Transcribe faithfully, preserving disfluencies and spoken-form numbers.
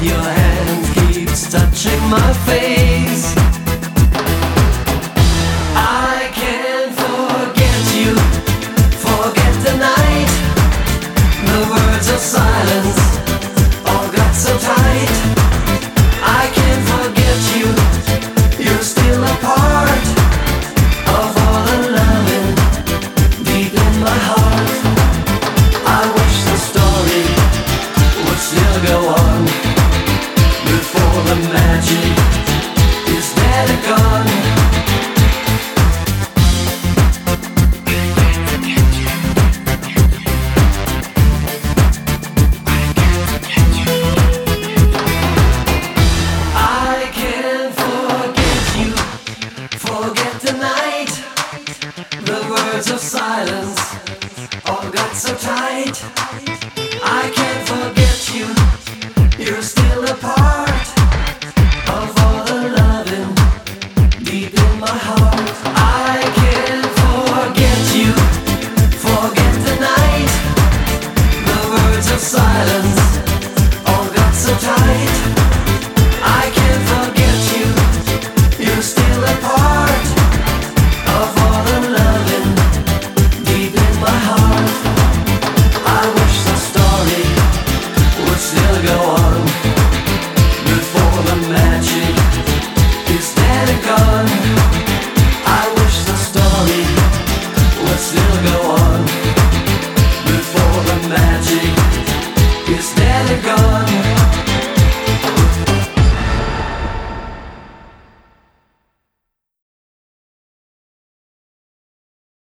your hand keeps touching my face. I can't forget you, forget the night. The words of silence all got so tight. I can't forget you, you're still a part of all the loving deep in my heart. I wish the story would still go on before the magic is dead and gone. Forget the night, the words of silence all got so tight. I can't forget you, you're still a part